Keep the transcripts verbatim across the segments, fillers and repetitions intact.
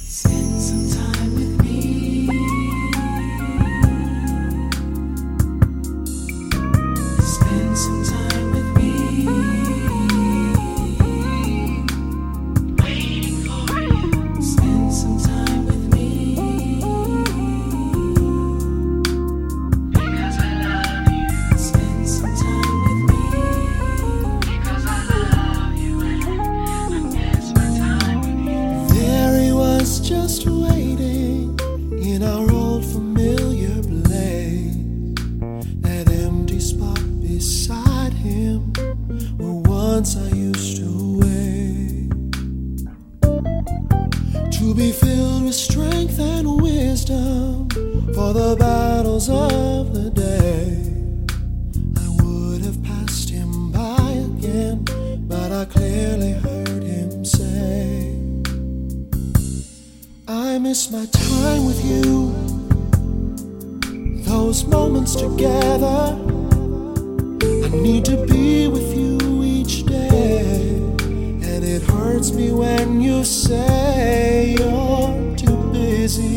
Spend some time with me. Spend some time with me. Waiting for you. Spend some time with me. Because I love you. Spend some time with me. Because I love you and I miss my time with you. There he was, just waiting in our old familiar place. That empty spot beside him, where once I used to wait. To be filled with strength and wisdom for the battles of the day. I would have passed him by again, but I clearly heard him say, I miss my time with you, those moments together. I need to be with you each day, and it hurts me when you say you're too busy,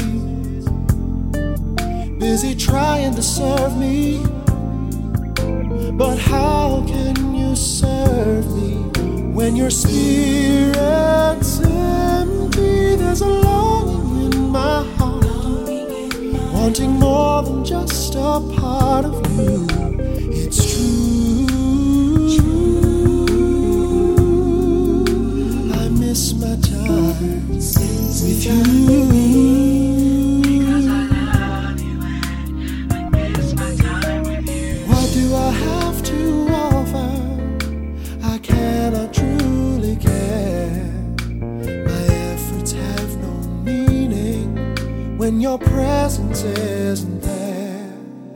busy trying to serve me. But how can you serve me when your spirit's empty? There's a longing in my heart, wanting more than just a part of you. It's true, I miss my time with you. Because I love you and I miss my time with you. What do I have to offer? I cannot truly care. My efforts have no meaning when your presence isn't there.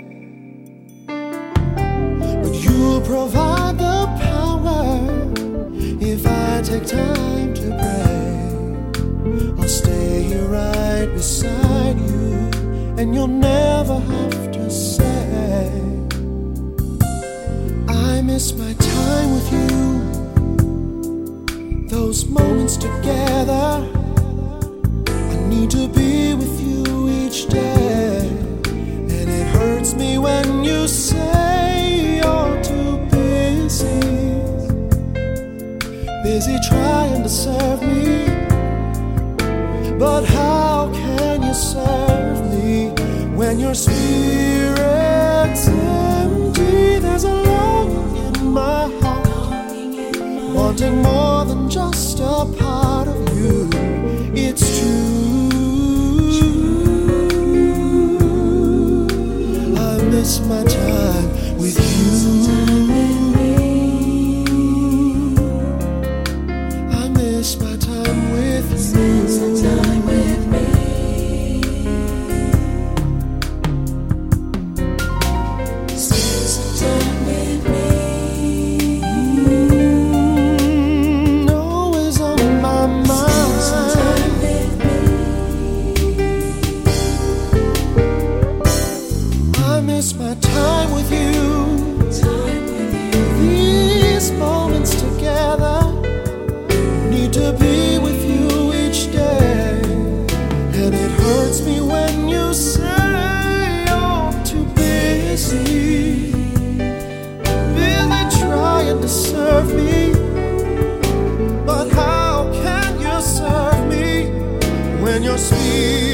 But you'll provide the power if I take time to pray. I'll stay here right beside you, and you'll never have to say, I miss my time with you, those moments together. I need to be with you each day, and it hurts me when you say you're too busy, busy trying to serve me. But how can you serve me when your spirit's empty? There's a longing in my heart, wanting more than just a part of you. It's true, I miss my time with you. I miss my time with you. Spend some time with me. Spend some time with me. Mm, always on my mind. Spend some time with me. I miss my time with you, Time with you. these moments together. Need to be with you each day, and it hurts me when you say you're too busy, busy trying to serve me. But how can you serve me when you're sweet?